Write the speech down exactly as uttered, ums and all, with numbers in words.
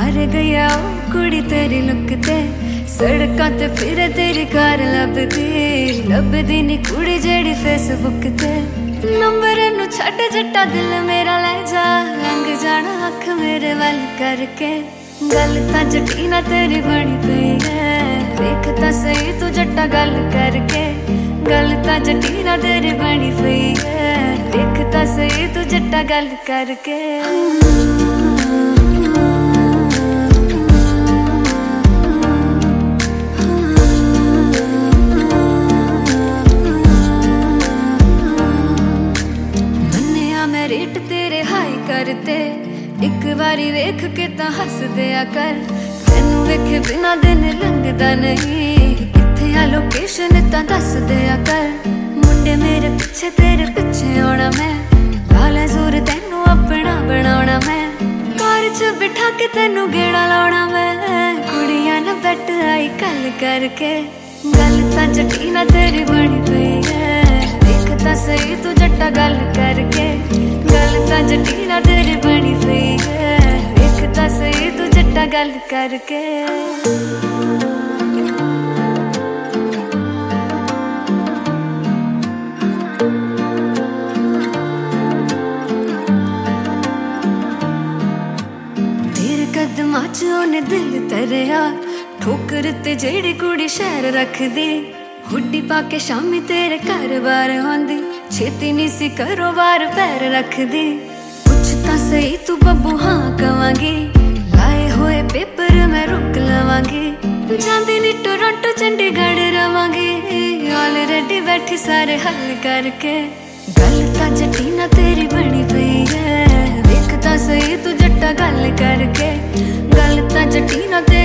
मर गया ओ कुड़ी तेरी लुक ते सड़कां ते फिरे तेरी कार लभदी लभदी नी कुड़ी जेड़ी फेसबुक ते नंबर नू छड्ड जट्टा दिल मेरा ले जा लंघ जाना अख मेरे वल करके गल तां जट्टी ना तेरी बनी पई है देख तां सही तू जट्टा गल करके गल तां जट्टी ना तेरी बनी पई है देख तां सही तू जट्टा गल करके रेट तेरे हाई करते एक बारी वेख के तां हस दिया कर तेनू वेखे बिना दिन लंघदा नहीं किथे आ लोकेशन तां दस दिया कर मुंडे मेरे पिछे तेरे पिछे आना मैं लाले जोर तेनू अपना बनाना मैं कार च बिठा के तेनू गेड़ा लाना मैं कुड़ियां ना बैठ आई कल करके गल तां जट्टी ना तेरी बनी पई है देख तां सही तू जट्टा गल करके गल तां जट्टी ना तेरी बनी पई है देख तां सही तू जट्टा गल करके तेरे कदमां च ओने दिल तरिया ठोकर ते जेड़ी कुड़ी शहर रखदी हुड्डी पाके शामी तेरे घर बार आंदी छेती नी सी करो बार पैर रखदी कुछ तां सही तू बब्बू हाँ कवांगी लाए होए पेपर मैं रुक लवांगी जांदी नी टोरंटो चंडीगढ़ रवांगी ऑलरेडी बैठी सारे हल करके गल तां जट्टी ना तेरी बनी पई है देख तां सही तू जट्टा गल करके गल तां जट्टी ना